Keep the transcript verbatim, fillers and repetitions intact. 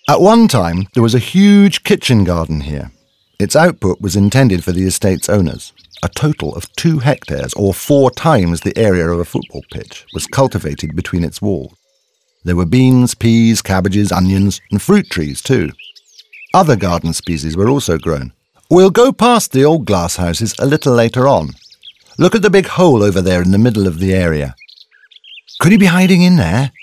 At one time, there was a huge kitchen garden here. Its output was intended for the estate's owners. A total of two hectares, or four times the area of a football pitch, was cultivated between its walls. There were beans, peas, cabbages, onions, and fruit trees too. Other garden species were also grown. We'll go past the old glass houses a little later on. Look at the big hole over there in the middle of the area. Could he be hiding in there?